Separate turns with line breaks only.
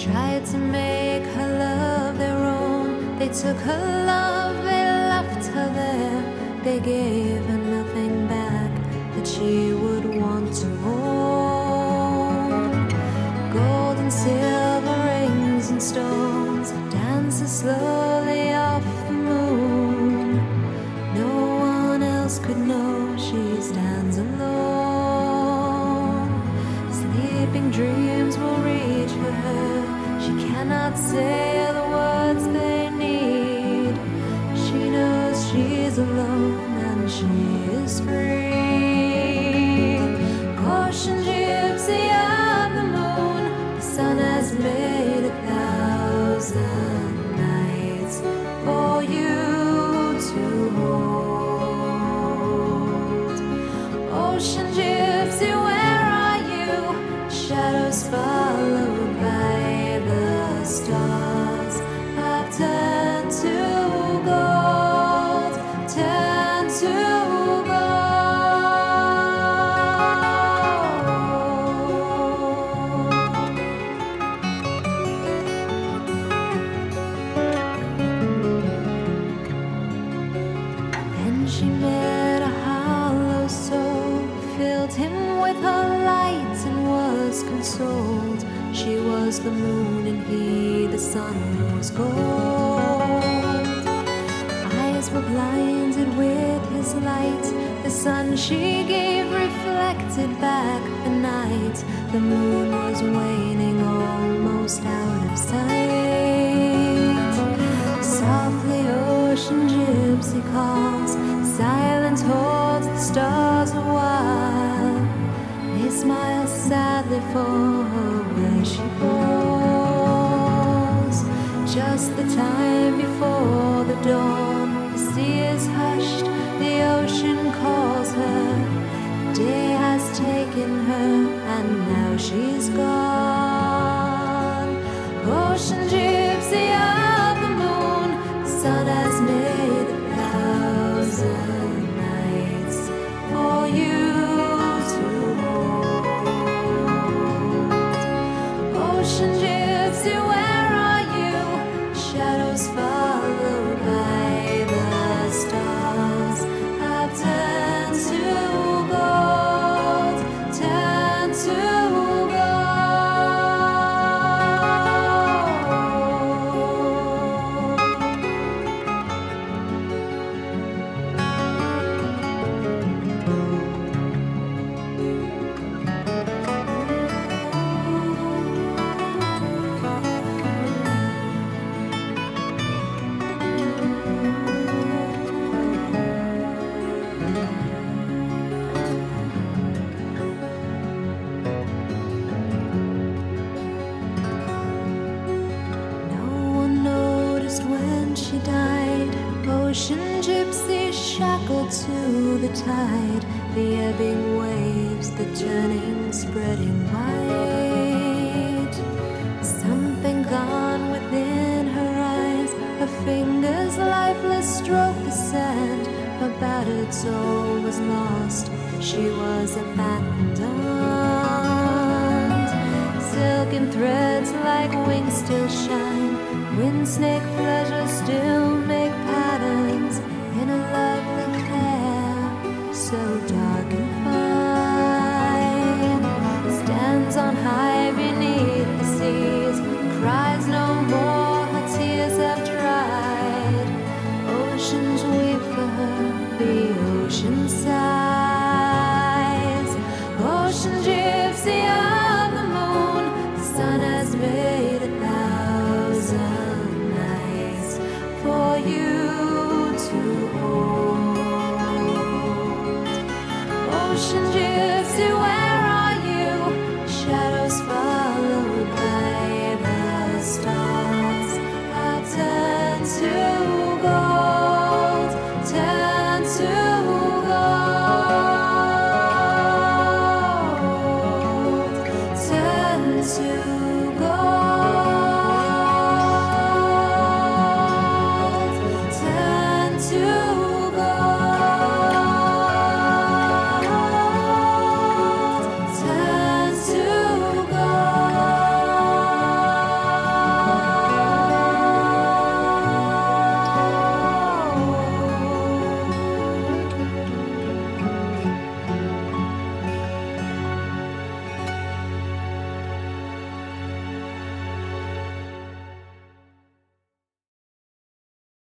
tried to make her love their own. They took her love, they left her there. They gave her nothing back that she would want to own. Gold and silver rings and stones dances slowly off the moon. No one else could know she stands alone. Sleeping dreams will reach her. She cannot say the words they need. She knows she's alone and she is free. Caution, gypsy of the moon, the sun has made 1,000 nights for you to hold. Ocean gypsy, where are you? Shadows followed by the stars have turned to gold, turned to she met a hollow soul, filled him with her light and was consoled. She was the moon and he, the sun, was gold. Eyes were blinded with his light. The sun she gave reflected back the night. The moon was waning, almost out of sight. Softly ocean gypsy calls, silence holds the stars a while. They smile sadly for her where she falls. Just the time before the dawn, the sea is hushed, the ocean calls her. Day has taken her and now she's gone. Ocean gypsy of the moon, the sun has made 1,000 nights for you to hold. Ocean gypsy, where are you? Shadows followed by the stars have turned to gold, turned to she died. Ocean gypsy shackled to the tide, the ebbing waves, the turning, spreading wide. Something gone within her eyes, her fingers lifeless stroked the sand. Her battered soul was lost, she was abandoned. Silken threads like wings still shine, wind snake pleasures still make patterns in a lovely hair, so dark and fine. Stands on high beneath the seas, cries no more, her tears have dried. Oceans weep for her, the ocean sighs. Ocean gypsy of the moon, the sun has made 1,000 nights for you to hold. Ocean gypsy, where are you? Shadows followed by the stars have turned to gold, turned to gold, turned to gold.